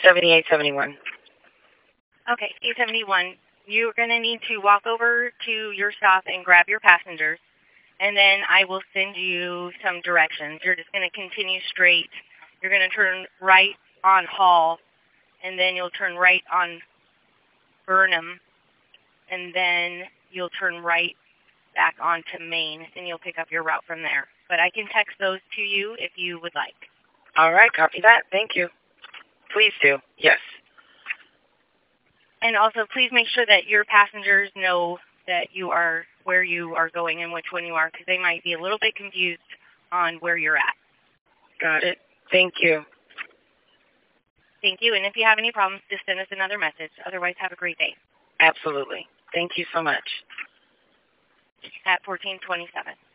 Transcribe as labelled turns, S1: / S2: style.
S1: 7871.
S2: Okay, 871. You're going to need to walk over to your stop and grab your passengers, and then I will send you some directions. You're just going to continue straight. You're going to turn right on Hall, and then you'll turn right on Burnham, and then you'll turn right back onto Main, and you'll pick up your route from there. But I can text those to you if you would like.
S1: All right, copy that. Thank you. Please do. Yes.
S2: And also, please make sure that your passengers know that you are where you are going and which one you are, because they might be a little bit confused on where you're at.
S1: Got it. Thank you.
S2: Thank you. And if you have any problems, just send us another message. Otherwise, have a great day.
S1: Absolutely. Thank you so much.
S2: At 1427.